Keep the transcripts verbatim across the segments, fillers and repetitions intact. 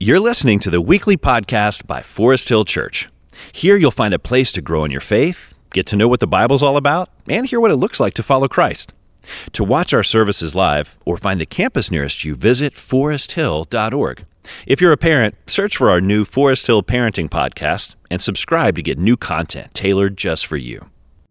You're listening to the weekly podcast by Forest Hill Church. Here you'll find a place to grow in your faith, get to know what the Bible's all about, and hear what it looks like to follow Christ. To watch our services live or find the campus nearest you, visit forest hill dot org. If you're a parent, search for our new Forest Hill Parenting Podcast and subscribe to get new content tailored just for you.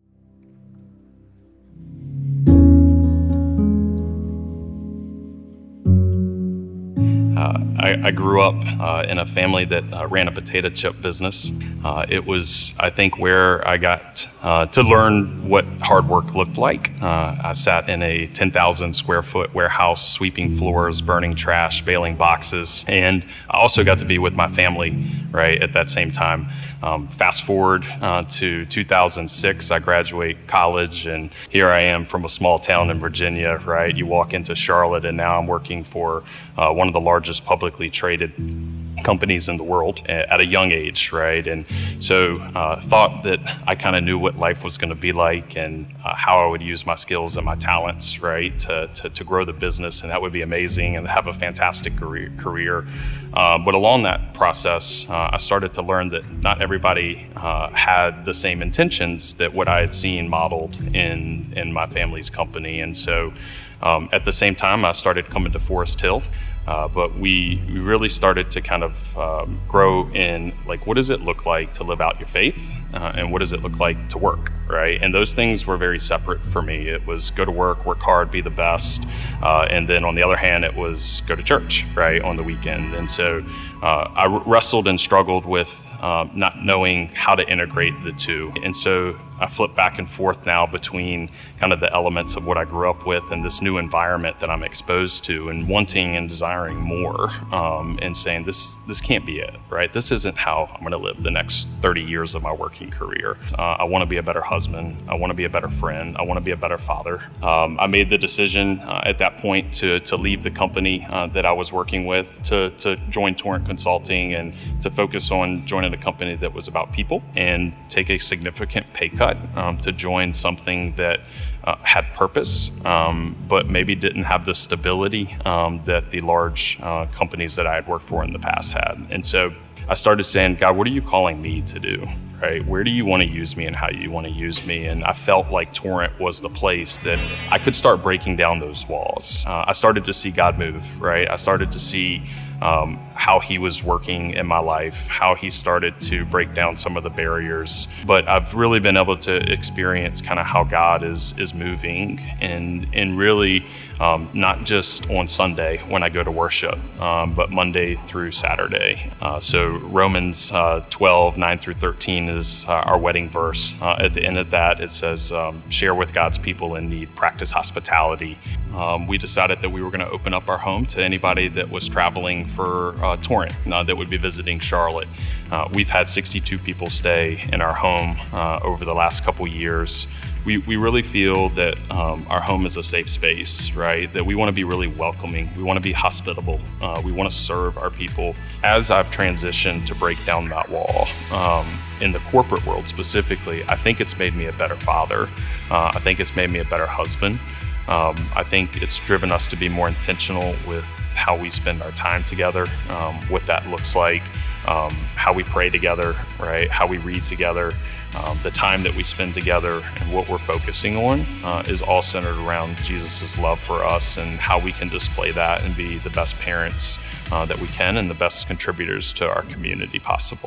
Uh, I, I grew up uh, in a family that uh, ran a potato chip business. Uh, it was, I think, where I got uh, to learn what hard work looked like. Uh, I sat in a ten thousand square foot warehouse, sweeping floors, burning trash, baling boxes, and I also got to be with my family, right, at that same time. Um, fast forward uh, to two thousand six, I graduate college, and here I am from a small town in Virginia, right? You walk into Charlotte, and now I'm working for uh, one of the largest publicly traded companies in the world at a young age, right? And so uh, thought that I kind of knew what life was going to be like and uh, how I would use my skills and my talents, right, to, to, to grow the business, and that would be amazing and have a fantastic career. career. Uh, but along that process, uh, I started to learn that not everybody uh, had the same intentions that what I had seen modeled in, in my family's company. And so um, at the same time, I started coming to Forest Hill. Uh, but we, we really started to kind of um, grow in, like, what does it look like to live out your faith, uh, and what does it look like to work, right? And those things were very separate for me. It was go to work, work hard, be the best, uh, and then on the other hand, it was go to church, right, on the weekend. And so uh, I wrestled and struggled with uh, not knowing how to integrate the two. And so I flip back and forth now between kind of the elements of what I grew up with and this new environment that I'm exposed to, and wanting and desiring more, um, and saying this this can't be it, right? This isn't how I'm going to live the next thirty years of my working career. Uh, I want to be a better husband. I want to be a better friend. I want to be a better father. Um, I made the decision uh, at that point to to leave the company uh, that I was working with to to join Torrent Consulting and to focus on joining a company that was about people and take a significant pay cut um, to join something that uh, had purpose, um, but maybe didn't have the stability um, that the large uh, companies that I had worked for in the past had. And so I started saying, God, what are you calling me to do, right? Where do you want to use me and how you want to use me? And I felt like Torrent was the place that I could start breaking down those walls. Uh, I started to see God move, right? I started to see Um, how he was working in my life, how he started to break down some of the barriers. But I've really been able to experience kind of how God is is moving, and and really um, not just on Sunday when I go to worship, um, but Monday through Saturday. Uh, so Romans uh, twelve, nine through thirteen is uh, our wedding verse. Uh, at the end of that, it says, um, share with God's people in need, practice hospitality. Um, we decided that we were going to open up our home to anybody that was traveling for uh, Torrent uh, that would be visiting Charlotte. Uh, we've had sixty-two people stay in our home uh, over the last couple years. We, we really feel that um, our home is a safe space, right? That we want to be really welcoming. We want to be hospitable. Uh, we want to serve our people. As I've transitioned to break down that wall, um, in the corporate world specifically, I think it's made me a better father. Uh, I think it's made me a better husband. Um, I think it's driven us to be more intentional with how we spend our time together, um, what that looks like, um, how we pray together, right? How we read together, um, the time that we spend together, and what we're focusing on uh, is all centered around Jesus' love for us and how we can display that and be the best parents uh, that we can and the best contributors to our community possible.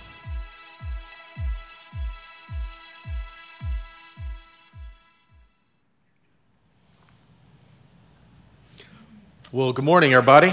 Well, good morning, everybody.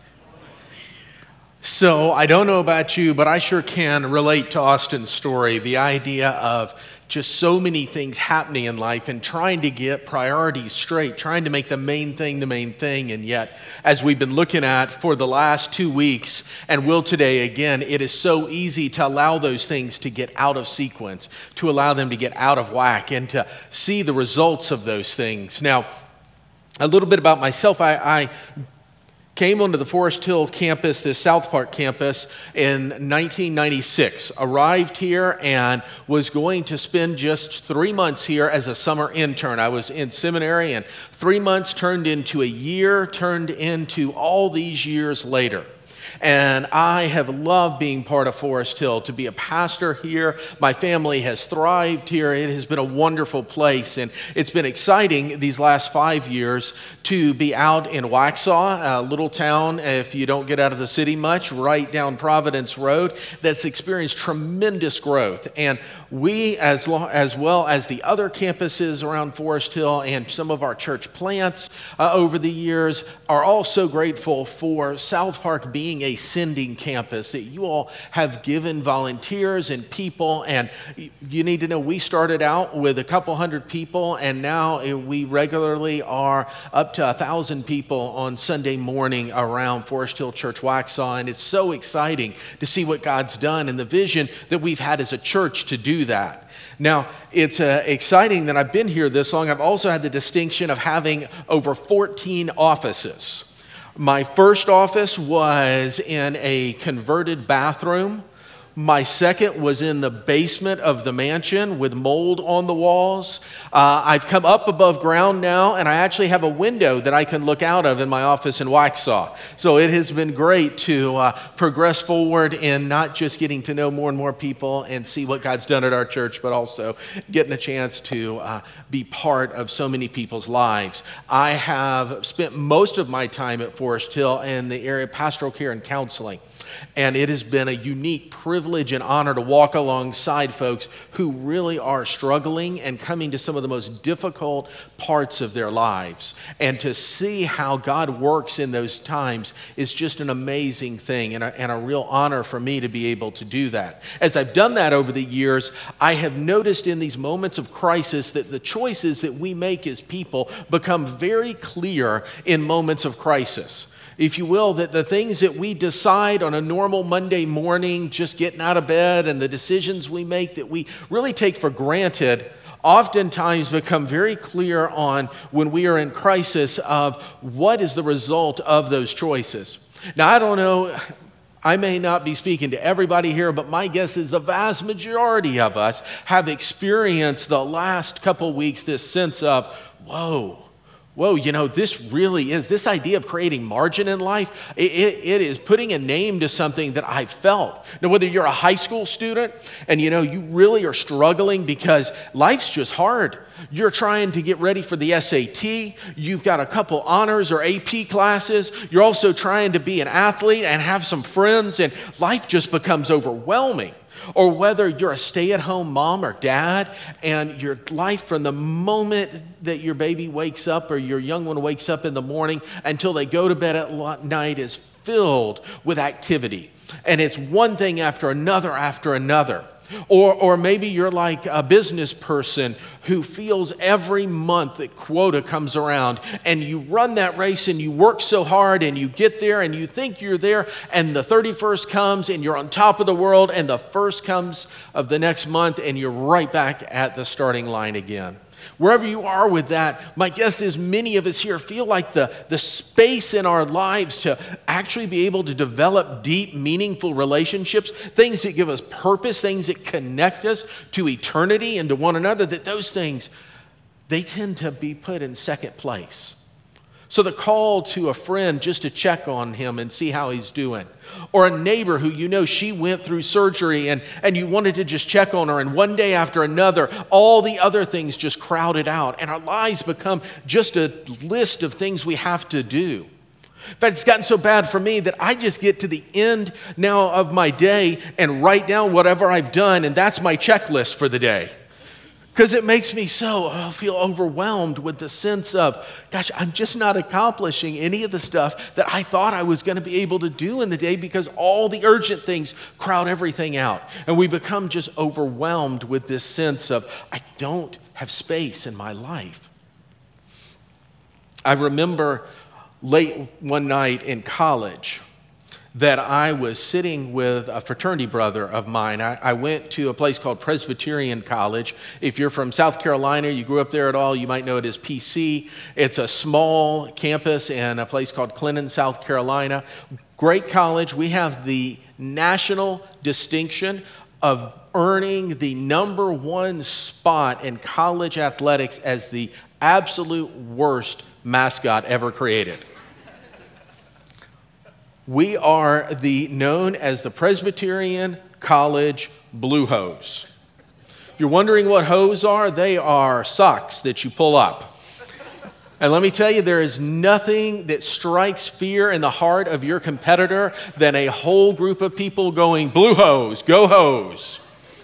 So I don't know about you, but I sure can relate to Austin's story, the idea of just so many things happening in life and trying to get priorities straight, trying to make the main thing the main thing. And yet, as we've been looking at for the last two weeks and will today again, it is so easy to allow those things to get out of sequence, to allow them to get out of whack, and to see the results of those things. Now, a little bit about myself. I, I came onto the Forest Hill campus, the South Park campus, in nineteen ninety-six. Arrived here and was going to spend just three months here as a summer intern. I was in seminary, and three months turned into a year, turned into all these years later. and I have loved being part of Forest Hill. To be a pastor here, my family has thrived here. It has been a wonderful place, and it's been exciting these last five years to be out in Waxhaw, a little town, if you don't get out of the city much, right down Providence Road, that's experienced tremendous growth. And we, as, lo- as well as the other campuses around Forest Hill and some of our church plants uh, over the years, are all so grateful for South Park being a sending campus, that you all have given volunteers and people. And you need to know, we started out with a couple hundred people, and now we regularly are up to a thousand people on Sunday morning around Forest Hill Church Waxhaw. And it's so exciting to see what God's done and the vision that we've had as a church to do that. Now, it's uh, exciting that I've been here this long. I've also had the distinction of having over fourteen offices. My first office was in a converted bathroom. My second was in the basement of the mansion with mold on the walls. Uh, I've come up above ground now, and I actually have a window that I can look out of in my office in Waxhaw. So it has been great to uh, progress forward in not just getting to know more and more people and see what God's done at our church, but also getting a chance to uh, be part of so many people's lives. I have spent most of my time at Forest Hill in the area of pastoral care and counseling. And it has been a unique privilege and honor to walk alongside folks who really are struggling and coming to some of the most difficult parts of their lives. And to see how God works in those times is just an amazing thing, and a, and a real honor for me to be able to do that. As I've done that over the years, I have noticed in these moments of crisis that the choices that we make as people become very clear in moments of crisis. If you will, that the things that we decide on a normal Monday morning, just getting out of bed, and the decisions we make that we really take for granted, oftentimes become very clear on when we are in crisis of what is the result of those choices. Now, I don't know, I may not be speaking to everybody here, but my guess is the vast majority of us have experienced the last couple weeks this sense of, whoa, Whoa, you know, this really is, this idea of creating margin in life, it, it, it is putting a name to something that I've felt. Now, whether you're a high school student and, you know, you really are struggling because life's just hard. You're trying to get ready for the S A T. You've got a couple honors or A P classes. You're also trying to be an athlete and have some friends, and life just becomes overwhelming. Or whether you're a stay-at-home mom or dad, and your life from the moment that your baby wakes up or your young one wakes up in the morning until they go to bed at night is filled with activity. And it's one thing after another after another. Or, or maybe you're like a business person who feels every month that quota comes around, and you run that race and you work so hard and you get there and you think you're there, and the thirty-first comes and you're on top of the world, and the first comes of the next month and you're right back at the starting line again. Wherever you are with that, my guess is many of us here feel like the, the space in our lives to actually be able to develop deep, meaningful relationships, things that give us purpose, things that connect us to eternity and to one another, that those things, they tend to be put in second place. So the call to a friend just to check on him and see how he's doing. Or a neighbor who you know she went through surgery and, and you wanted to just check on her, and one day after another, all the other things just crowded out, and our lives become just a list of things we have to do. In fact, it's gotten so bad for me that I just get to the end now of my day and write down whatever I've done, and that's my checklist for the day. Because it makes me so I feel overwhelmed with the sense of, gosh, I'm just not accomplishing any of the stuff that I thought I was going to be able to do in the day, because all the urgent things crowd everything out. And we become just overwhelmed with this sense of, I don't have space in my life. I remember late one night in college that I was sitting with a fraternity brother of mine. I, I went to a place called Presbyterian College. If you're from South Carolina, you grew up there at all, you might know it as P C. It's a small campus in a place called Clinton, South Carolina. Great college. We have the national distinction of earning the number one spot in college athletics as the absolute worst mascot ever created. We are the known as the Presbyterian College Blue Hose. If you're wondering what hose are, they are socks that you pull up. And let me tell you, there is nothing that strikes fear in the heart of your competitor than a whole group of people going, blue hose, go hose.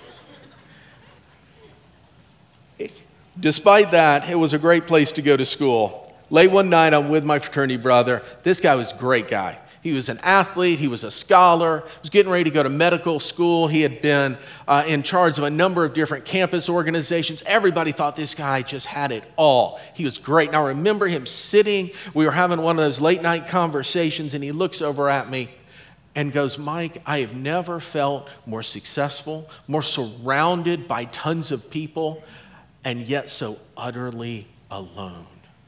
Despite that, it was a great place to go to school. Late one night, I'm with my fraternity brother. This guy was a great guy. He was an athlete. He was a scholar. He was getting ready to go to medical school. He had been uh, in charge of a number of different campus organizations. Everybody thought this guy just had it all. He was great. And I remember him sitting. We were having one of those late night conversations, and he looks over at me and goes, Mike, I have never felt more successful, more surrounded by tons of people, and yet so utterly alone.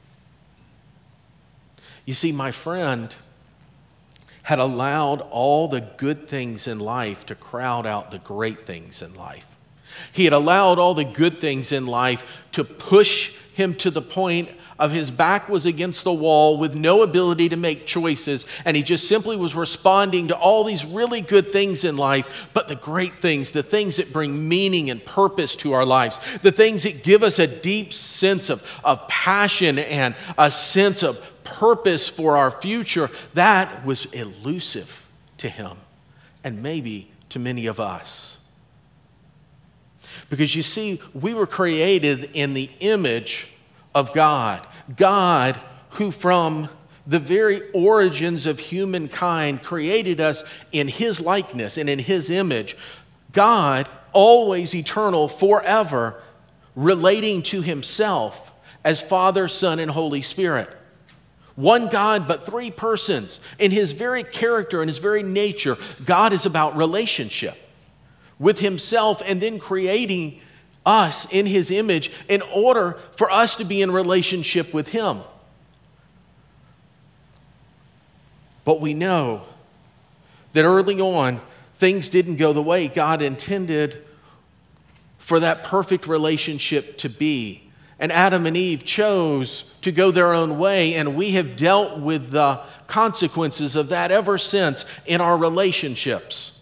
You see, my friend had allowed all the good things in life to crowd out the great things in life. He had allowed all the good things in life to push him to the point of his back was against the wall with no ability to make choices, and he just simply was responding to all these really good things in life, but the great things, the things that bring meaning and purpose to our lives, the things that give us a deep sense of, of passion and a sense of purpose for our future, that was elusive to him and maybe to many of us. Because you see, we were created in the image of God. God, who from the very origins of humankind created us in his likeness and in his image. God, always eternal, forever, relating to himself as Father, Son, and Holy Spirit. One God, but three persons. In his very character and his very nature, God is about relationship with himself and then creating us in his image in order for us to be in relationship with him. But we know that early on, things didn't go the way God intended for that perfect relationship to be. And Adam and Eve chose to go their own way, and we have dealt with the consequences of that ever since in our relationships.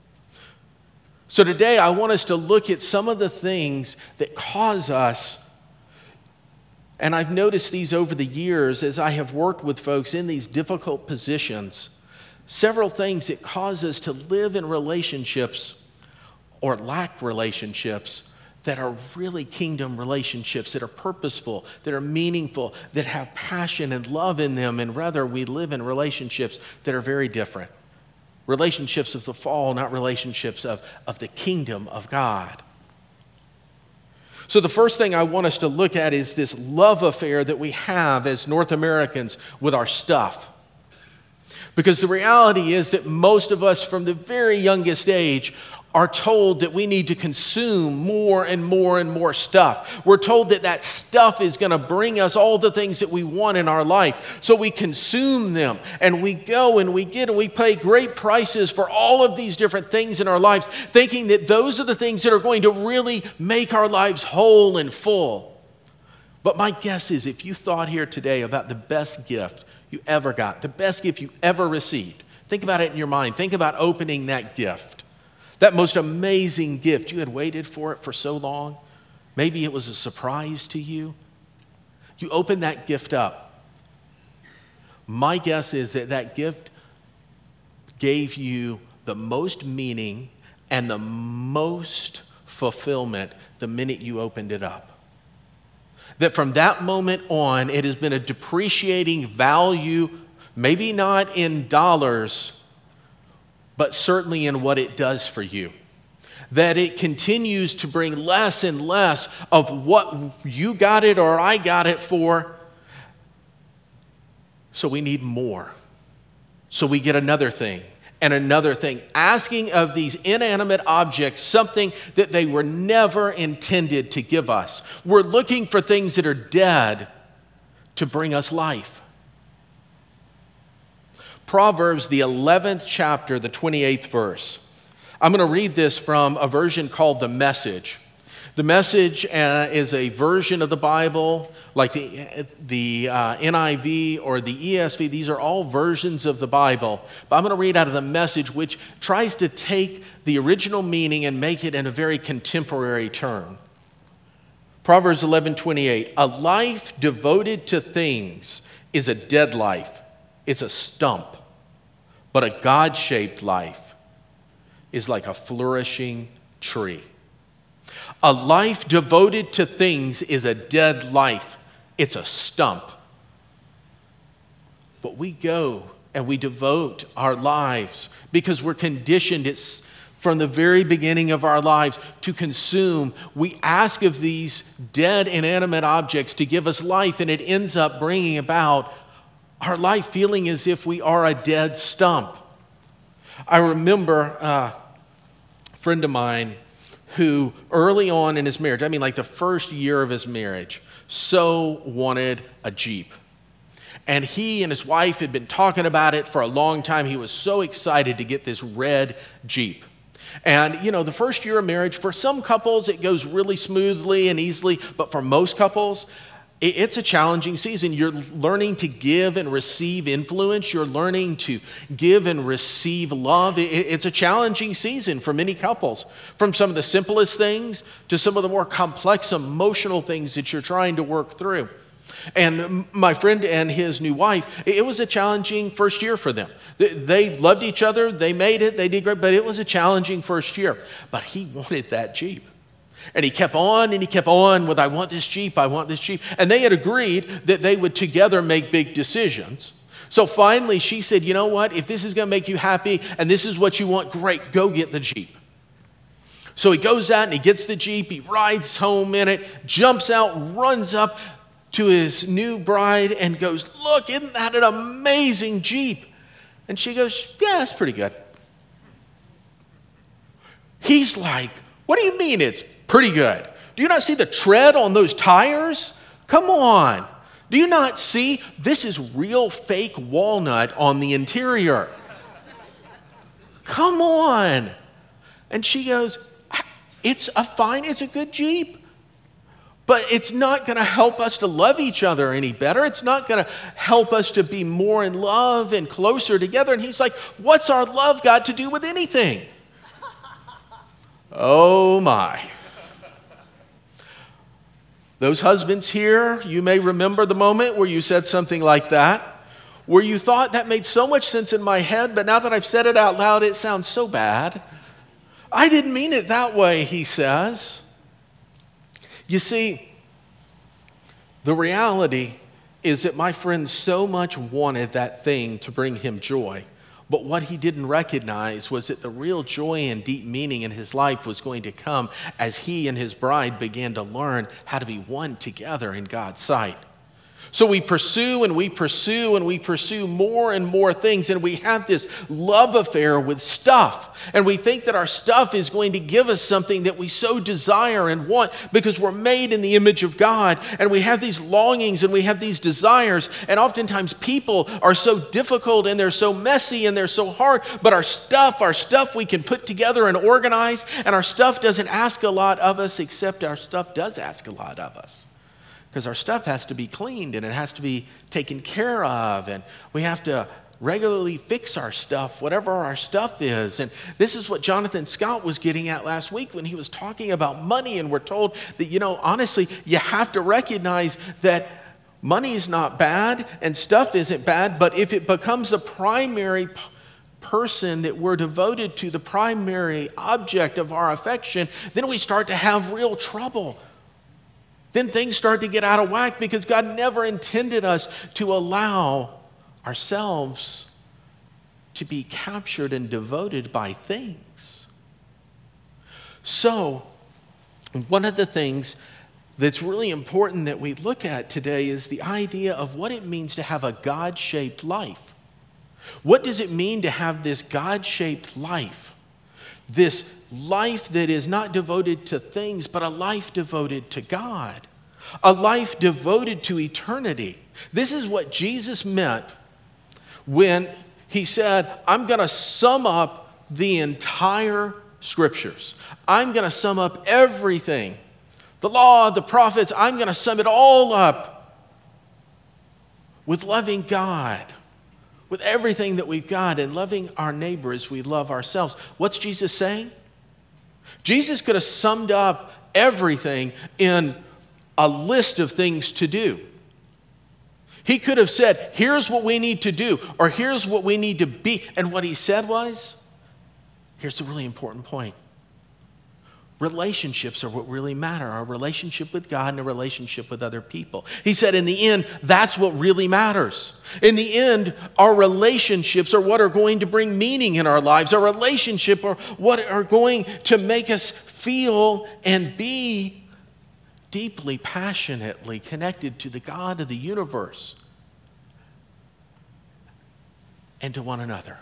So today I want us to look at some of the things that cause us, and I've noticed these over the years as I have worked with folks in these difficult positions, several things that cause us to live in relationships or lack relationships that are really kingdom relationships, that are purposeful, that are meaningful, that have passion and love in them, and rather we live in relationships that are very different. Relationships of the fall, not relationships of, of the kingdom of God. So the first thing I want us to look at is this love affair that we have as North Americans with our stuff. Because the reality is that most of us from the very youngest age are told that we need to consume more and more and more stuff. We're told that that stuff is going to bring us all the things that we want in our life. So we consume them, and we go and we get and we pay great prices for all of these different things in our lives, thinking that those are the things that are going to really make our lives whole and full. But my guess is if you thought here today about the best gift you ever got, the best gift you ever received, think about it in your mind. Think about opening that gift. That most amazing gift. You had waited for it for so long. Maybe it was a surprise to you. You opened that gift up. My guess is that that gift gave you the most meaning and the most fulfillment the minute you opened it up. That from that moment on, it has been a depreciating value, maybe not in dollars, but certainly in what it does for you. That it continues to bring less and less of what you got it or I got it for. So we need more. So we get another thing and another thing, asking of these inanimate objects something that they were never intended to give us. We're looking for things that are dead to bring us life. Proverbs, the eleventh chapter, the twenty-eighth verse. I'm going to read this from a version called The Message. The Message uh, is a version of the Bible, like the, the uh, N I V or the E S V. These are all versions of the Bible. But I'm going to read out of the Message, which tries to take the original meaning and make it in a very contemporary term. Proverbs eleven twenty-eight, a life devoted to things is a dead life. It's a stump. But a God-shaped life is like a flourishing tree. A life devoted to things is a dead life. It's a stump. But we go and we devote our lives because we're conditioned it's from the very beginning of our lives to consume. We ask of these dead, inanimate objects to give us life, and it ends up bringing about our life feeling as if we are a dead stump. I remember uh, a friend of mine who early on in his marriage, I mean like the first year of his marriage, so wanted a Jeep. And he and his wife had been talking about it for a long time. He was so excited to get this red Jeep. And, you know, the first year of marriage, for some couples, it goes really smoothly and easily. But for most couples, it's a challenging season. You're learning to give and receive influence. You're learning to give and receive love. It's a challenging season for many couples, from some of the simplest things to some of the more complex emotional things that you're trying to work through. And my friend and his new wife, it was a challenging first year for them. They loved each other. They made it. They did great. But it was a challenging first year. But he wanted that Jeep. And he kept on and he kept on with, I want this Jeep, I want this Jeep. And they had agreed that they would together make big decisions. So finally she said, you know what, if this is going to make you happy and this is what you want, great, go get the Jeep. So he goes out and he gets the Jeep, he rides home in it, jumps out, runs up to his new bride and goes, look, isn't that an amazing Jeep? And she goes, yeah, that's pretty good. He's like, what do you mean it's pretty good? Do you not see the tread on those tires? Come on. Do you not see this is real fake walnut on the interior? Come on. And she goes, it's a fine, it's a good Jeep. But it's not going to help us to love each other any better. It's not going to help us to be more in love and closer together. And he's like, what's our love got to do with anything? Oh my. Those husbands here, you may remember the moment where you said something like that, where you thought that made so much sense in my head, but now that I've said it out loud, it sounds so bad. I didn't mean it that way, he says. You see, the reality is that my friend so much wanted that thing to bring him joy. But what he didn't recognize was that the real joy and deep meaning in his life was going to come as he and his bride began to learn how to be one together in God's sight. So we pursue and we pursue and we pursue more and more things, and we have this love affair with stuff. And we think that our stuff is going to give us something that we so desire and want because we're made in the image of God, and we have these longings and we have these desires. And oftentimes people are so difficult and they're so messy and they're so hard, but our stuff, our stuff we can put together and organize, and our stuff doesn't ask a lot of us, except our stuff does ask a lot of us. Because our stuff has to be cleaned and it has to be taken care of, and we have to regularly fix our stuff, whatever our stuff is. And this is what Jonathan Scott was getting at last week when he was talking about money, and we're told that, you know, honestly, you have to recognize that money is not bad and stuff isn't bad, but if it becomes the primary p- person that we're devoted to, the primary object of our affection, then we start to have real trouble. Then things start to get out of whack because God never intended us to allow ourselves to be captured and devoted by things. So, one of the things that's really important that we look at today is the idea of what it means to have a God-shaped life. What does it mean to have this God-shaped life? This life that is not devoted to things, but a life devoted to God. A life devoted to eternity. This is what Jesus meant when he said, I'm going to sum up the entire scriptures. I'm going to sum up everything the law, the prophets. I'm going to sum it all up with loving God, with everything that we've got, and loving our neighbor as we love ourselves. What's Jesus saying? Jesus could have summed up everything in a list of things to do. He could have said, here's what we need to do, or here's what we need to be. And what he said was, here's the really important point. Relationships are what really matter. Our relationship with God and a relationship with other people. He said, in the end, that's what really matters. In the end, our relationships are what are going to bring meaning in our lives. Our relationship are what are going to make us feel and be deeply, passionately connected to the God of the universe and to one another.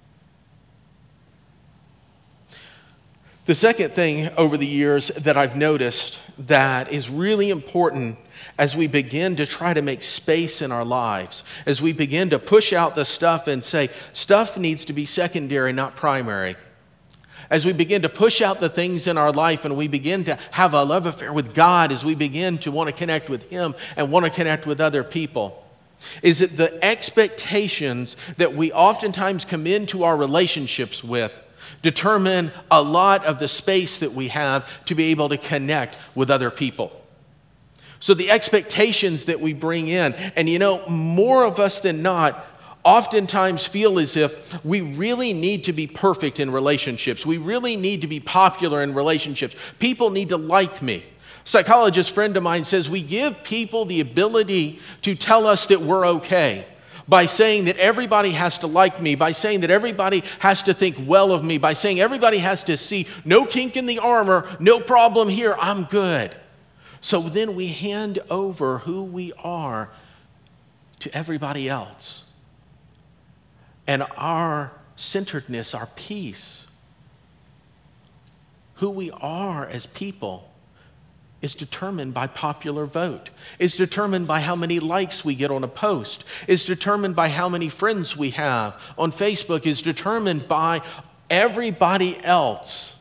The second thing over the years that I've noticed that is really important as we begin to try to make space in our lives, as we begin to push out the stuff and say, stuff needs to be secondary, not primary. As we begin to push out the things in our life and we begin to have a love affair with God, as we begin to want to connect with Him and want to connect with other people, is that the expectations that we oftentimes come into our relationships with determine a lot of the space that we have to be able to connect with other people. So the expectations that we bring in, and you know, more of us than not, oftentimes feel as if we really need to be perfect in relationships. We really need to be popular in relationships. People need to like me. A psychologist friend of mine says we give people the ability to tell us that we're okay by saying that everybody has to like me, by saying that everybody has to think well of me, by saying everybody has to see no kink in the armor, no problem here, I'm good. So then we hand over who we are to everybody else. And our centeredness, our peace, who we are as people, is determined by popular vote, is determined by how many likes we get on a post, is determined by how many friends we have on Facebook, is determined by everybody else.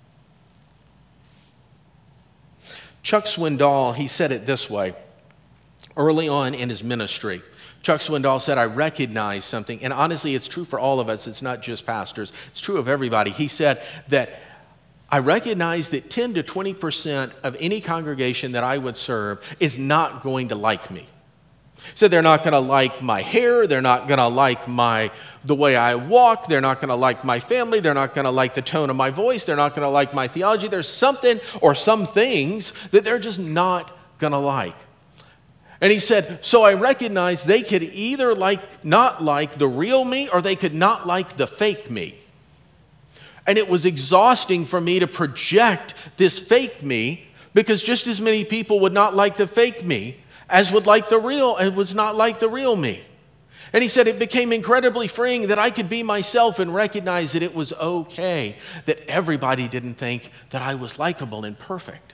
Chuck Swindoll, he said it this way early on in his ministry. Chuck Swindoll said, I recognize something, and honestly, it's true for all of us. It's not just pastors. It's true of everybody. He said that I recognize that ten to twenty percent of any congregation that I would serve is not going to like me. So they're not going to like my hair. They're not going to like my the way I walk. They're not going to like my family. They're not going to like the tone of my voice. They're not going to like my theology. There's something or some things that they're just not going to like. And he said, so I recognize they could either like not like the real me or they could not like the fake me. And it was exhausting for me to project this fake me because just as many people would not like the fake me as would like the real and was not like the real me. And he said it became incredibly freeing that I could be myself and recognize that it was okay that everybody didn't think that I was likable and perfect.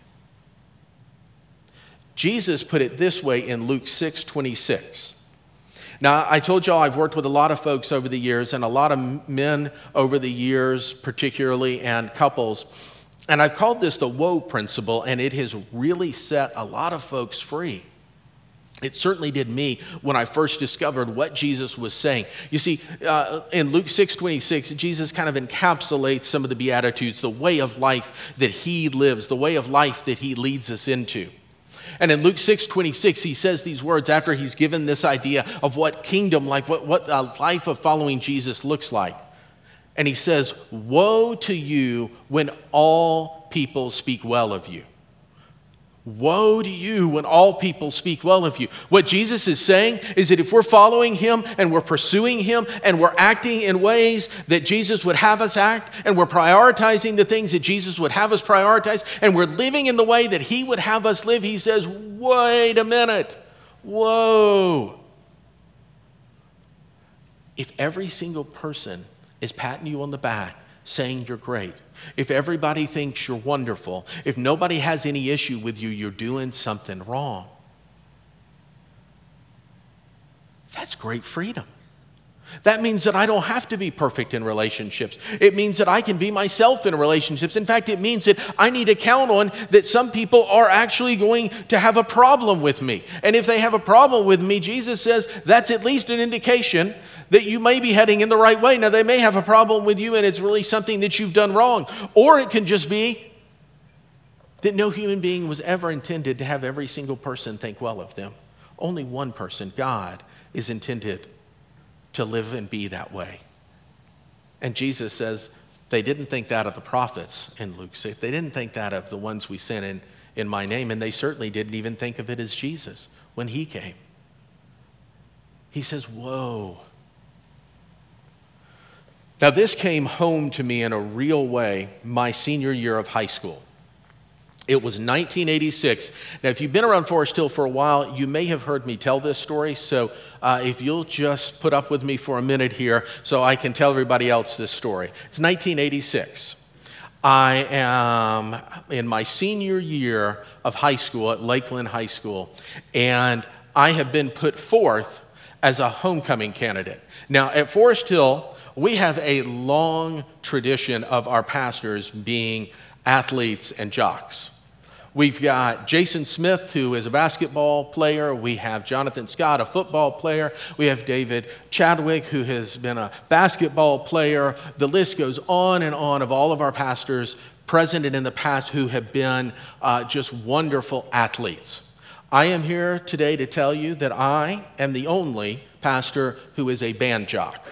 Jesus put it this way in Luke six twenty-six. Now, I told y'all I've worked with a lot of folks over the years and a lot of men over the years particularly and couples. And I've called this the woe principle, and it has really set a lot of folks free. It certainly did me when I first discovered what Jesus was saying. You see, uh, in Luke six twenty-six, Jesus kind of encapsulates some of the Beatitudes, the way of life that he lives, the way of life that he leads us into. And in Luke six twenty-six, he says these words after he's given this idea of what kingdom life, what, what a life of following Jesus looks like. And he says, woe to you when all people speak well of you. Woe to you when all people speak well of you. What Jesus is saying is that if we're following him and we're pursuing him and we're acting in ways that Jesus would have us act, and we're prioritizing the things that Jesus would have us prioritize, and we're living in the way that he would have us live, he says, wait a minute, whoa. If every single person is patting you on the back, saying you're great, if everybody thinks you're wonderful, if nobody has any issue with you, you're doing something wrong. That's great freedom. That means that I don't have to be perfect in relationships. It means that I can be myself in relationships. In fact, it means that I need to count on that some people are actually going to have a problem with me. And if they have a problem with me, Jesus says that's at least an indication that you may be heading in the right way. Now, they may have a problem with you and it's really something that you've done wrong. Or it can just be that no human being was ever intended to have every single person think well of them. Only one person, God, is intended to live and be that way. And Jesus says they didn't think that of the prophets in Luke six. They didn't think that of the ones we sent in, in my name, and they certainly didn't even think of it as Jesus when he came. He says, whoa. Now this came home to me in a real way my senior year of high school. It was nineteen eighty-six. Now, if you've been around Forest Hill for a while, you may have heard me tell this story. So uh, if you'll just put up with me for a minute here so I can tell everybody else this story. It's nineteen eighty-six. I am in my senior year of high school at Lakeland High School, and I have been put forth as a homecoming candidate. Now, at Forest Hill, we have a long tradition of our pastors being athletes and jocks. We've got Jason Smith, who is a basketball player. We have Jonathan Scott, a football player. We have David Chadwick, who has been a basketball player. The list goes on and on of all of our pastors present and in the past who have been uh, just wonderful athletes. I am here today to tell you that I am the only pastor who is a band jock.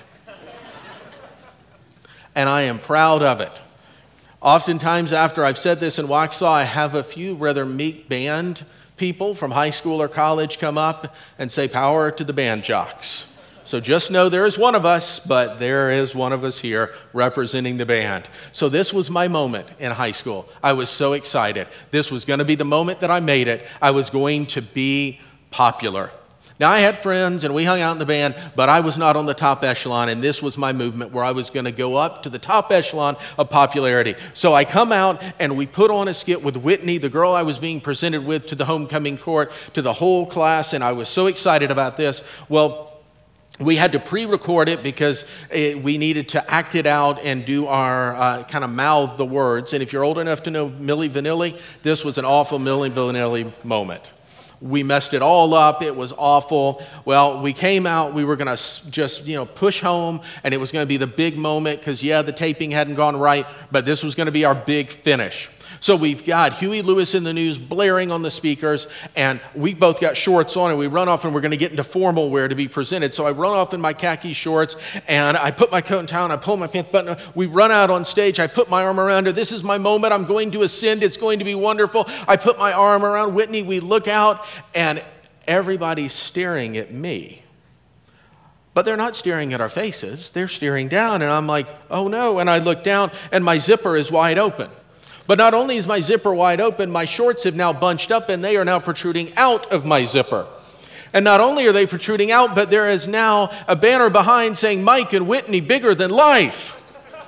And I am proud of it. Oftentimes after I've said this in Waxhaw, I have a few rather meek band people from high school or college come up and say, power to the band jocks. So just know there is one of us, but there is one of us here representing the band. So this was my moment in high school. I was so excited. This was going to be the moment that I made it. I was going to be popular. Now, I had friends and we hung out in the band, but I was not on the top echelon, and this was my movement where I was going to go up to the top echelon of popularity. So I come out and we put on a skit with Whitney, the girl I was being presented with, to the homecoming court, to the whole class, and I was so excited about this. Well, we had to pre-record it because it, we needed to act it out and do our uh, kind of mouth the words. And if you're old enough to know Milli Vanilli, this was an awful Milli Vanilli moment. We messed it all up. It was awful. Well, we came out. We were going to just, you know, push home, and it was going to be the big moment because, yeah, the taping hadn't gone right, but this was going to be our big finish. So we've got Huey Lewis in the News blaring on the speakers, and we both got shorts on, and we run off, and we're going to get into formal wear to be presented. So I run off in my khaki shorts, and I put my coat and tie on, I pull my pants button up. We run out on stage. I put my arm around her. This is my moment. I'm going to ascend. It's going to be wonderful. I put my arm around Whitney. We look out, and everybody's staring at me. But they're not staring at our faces. They're staring down, and I'm like, oh, no. And I look down, and my zipper is wide open. But not only is my zipper wide open, my shorts have now bunched up and they are now protruding out of my zipper. And not only are they protruding out, but there is now a banner behind saying Mike and Whitney bigger than life.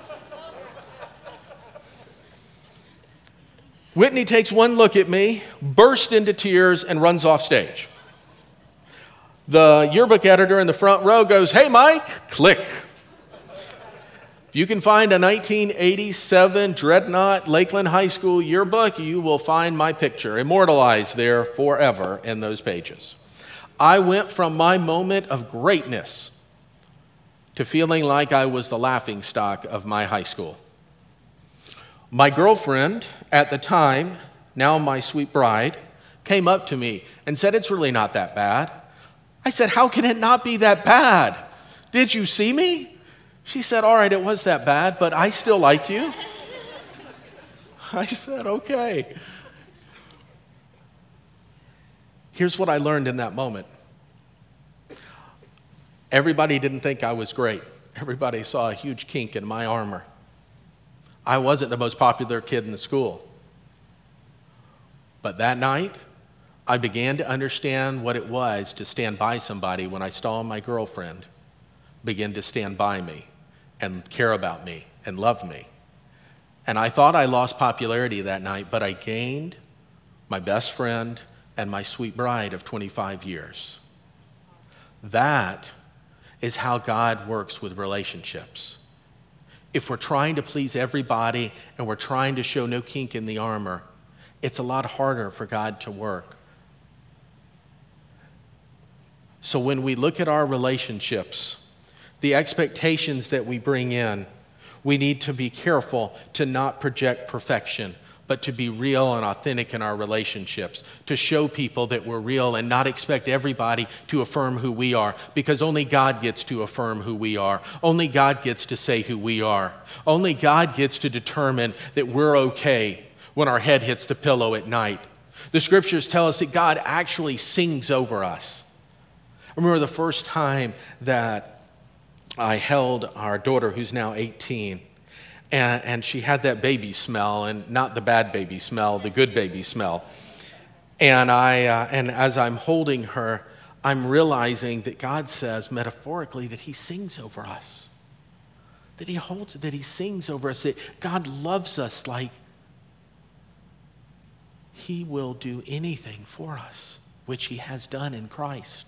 Whitney takes one look at me, bursts into tears, and runs off stage. The yearbook editor in the front row goes, hey, Mike, click. If you can find a nineteen eighty-seven Dreadnought Lakeland High School yearbook, you will find my picture immortalized there forever in those pages. I went from my moment of greatness to feeling like I was the laughingstock of my high school. My girlfriend at the time, now my sweet bride, came up to me and said, it's really not that bad. I said, how can it not be that bad? Did you see me? She said, all right, it was that bad, but I still like you. I said, okay. Here's what I learned in that moment. Everybody didn't think I was great. Everybody saw a huge kink in my armor. I wasn't the most popular kid in the school. But that night, I began to understand what it was to stand by somebody when I saw my girlfriend begin to stand by me and care about me and love me. And I thought I lost popularity that night, but I gained my best friend and my sweet bride of twenty-five years. That is how God works with relationships. If we're trying to please everybody and we're trying to show no kink in the armor, it's a lot harder for God to work. So when we look at our relationships, the expectations that we bring in, we need to be careful to not project perfection, but to be real and authentic in our relationships, to show people that we're real and not expect everybody to affirm who we are, because only God gets to affirm who we are. Only God gets to say who we are. Only God gets to determine that we're okay when our head hits the pillow at night. The scriptures tell us that God actually sings over us. I remember the first time that I held our daughter, who's now eighteen, And, and she had that baby smell, and not the bad baby smell, the good baby smell. And I, uh, and as I'm holding her, I'm realizing that God says metaphorically that He sings over us, that He holds, that He sings over us, that God loves us like He will do anything for us, which He has done in Christ.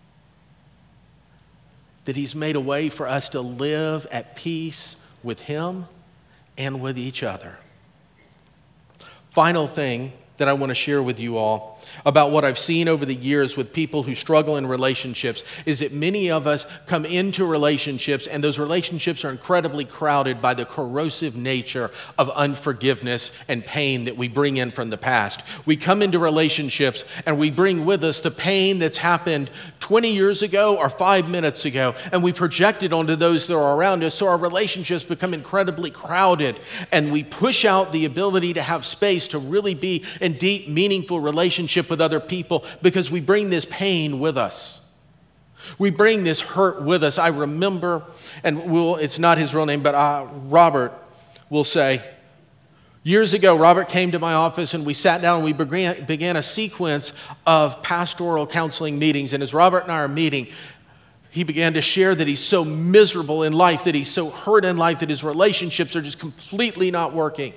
That He's made a way for us to live at peace with Him and with each other. Final thing that I want to share with you all about what I've seen over the years with people who struggle in relationships is that many of us come into relationships, and those relationships are incredibly crowded by the corrosive nature of unforgiveness and pain that we bring in from the past. We come into relationships and we bring with us the pain that's happened twenty years ago or five minutes ago, and we project it onto those that are around us, so our relationships become incredibly crowded, and we push out the ability to have space to really be in deep, meaningful relationship with other people, because we bring this pain with us. We bring this hurt with us. I remember, and we'll, it's not his real name, but uh, Robert will say, years ago, Robert came to my office and we sat down and we began, began a sequence of pastoral counseling meetings. And as Robert and I are meeting, he began to share that he's so miserable in life, that he's so hurt in life, that his relationships are just completely not working.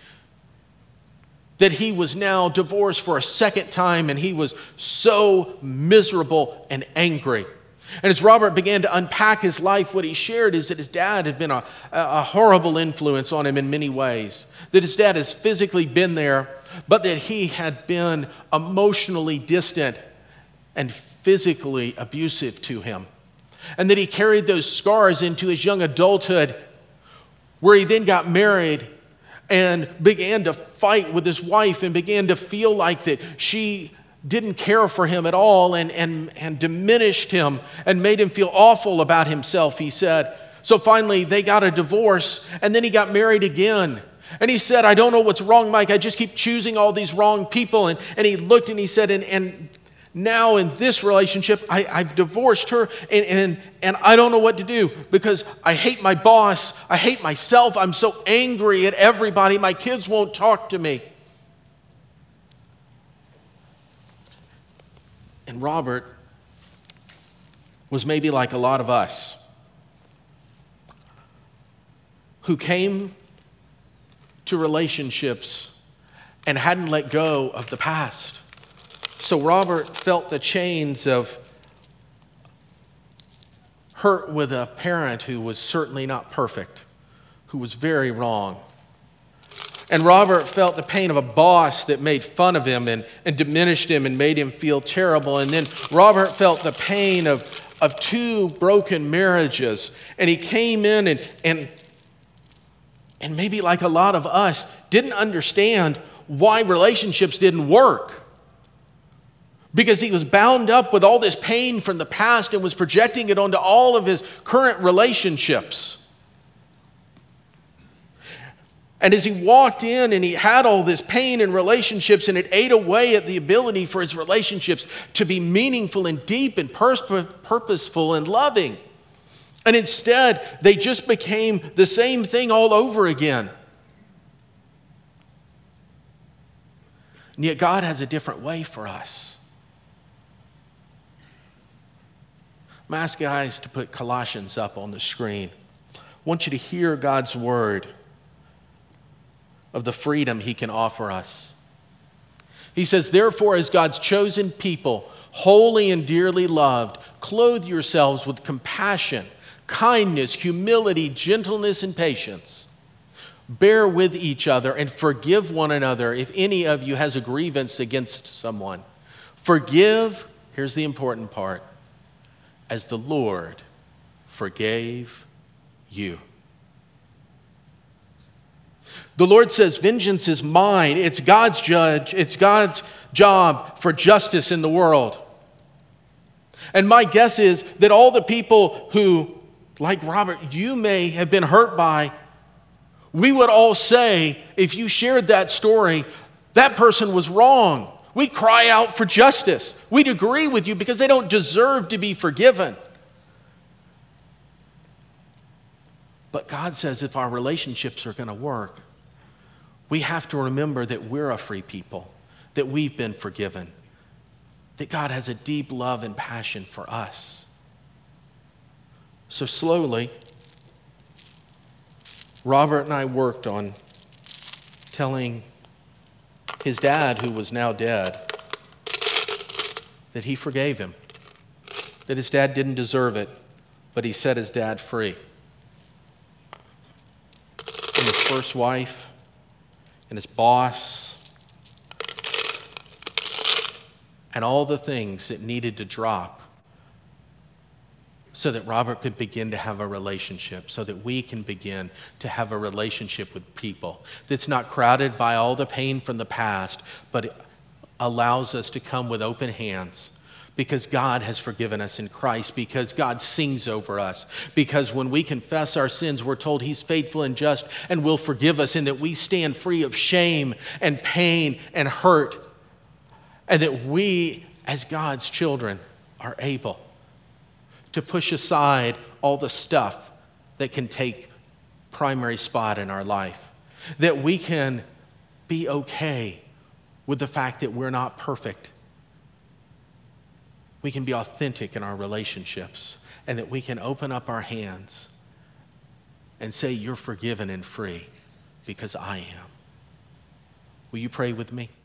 That he was now divorced for a second time, and he was so miserable and angry. And as Robert began to unpack his life, what he shared is that his dad had been a, a horrible influence on him in many ways. That his dad has physically been there, but that he had been emotionally distant and physically abusive to him. And that he carried those scars into his young adulthood, where he then got married and began to fight with his wife and began to feel like that she didn't care for him at all, and, and, and diminished him and made him feel awful about himself, he said. So finally they got a divorce, and then he got married again. And he said, I don't know what's wrong, Mike. I just keep choosing all these wrong people. And, and he looked and he said, and, and now in this relationship, I, I've divorced her, and, and, and I don't know what to do, because I hate my boss. I hate myself. I'm so angry at everybody. My kids won't talk to me. And Robert was maybe like a lot of us who came to relationships and hadn't let go of the past. So Robert felt the chains of hurt with a parent who was certainly not perfect, who was very wrong. And Robert felt the pain of a boss that made fun of him and, and diminished him and made him feel terrible. And then Robert felt the pain of, of two broken marriages. And he came in and, and, and maybe like a lot of us, didn't understand why relationships didn't work. Because he was bound up with all this pain from the past and was projecting it onto all of his current relationships. And as he walked in and he had all this pain in relationships, and it ate away at the ability for his relationships to be meaningful and deep and pers- purposeful and loving. And instead, they just became the same thing all over again. And yet God has a different way for us. I'm going to ask guys to put Colossians up on the screen. I want you to hear God's word of the freedom he can offer us. He says, therefore, as God's chosen people, holy and dearly loved, clothe yourselves with compassion, kindness, humility, gentleness, and patience. Bear with each other and forgive one another if any of you has a grievance against someone. Forgive, here's the important part, as the Lord forgave you. The Lord says, vengeance is mine. It's God's judge. It's God's job for justice in the world. And my guess is that all the people who, like Robert, you may have been hurt by, we would all say, if you shared that story, that person was wrong. We'd cry out for justice. We'd agree with you because they don't deserve to be forgiven. But God says if our relationships are going to work, we have to remember that we're a free people, that we've been forgiven, that God has a deep love and passion for us. So slowly, Robert and I worked on telling his dad, who was now dead, that he forgave him, that his dad didn't deserve it, but he set his dad free. And his first wife and his boss and all the things that needed to drop so that Robert could begin to have a relationship, so that we can begin to have a relationship with people that's not crowded by all the pain from the past, but it allows us to come with open hands because God has forgiven us in Christ, because God sings over us, because when we confess our sins, we're told He's faithful and just and will forgive us, and that we stand free of shame and pain and hurt, and that we, as God's children, are able to push aside all the stuff that can take primary spot in our life, that we can be okay with the fact that we're not perfect. We can be authentic in our relationships, and that we can open up our hands and say, you're forgiven and free because I am. Will you pray with me?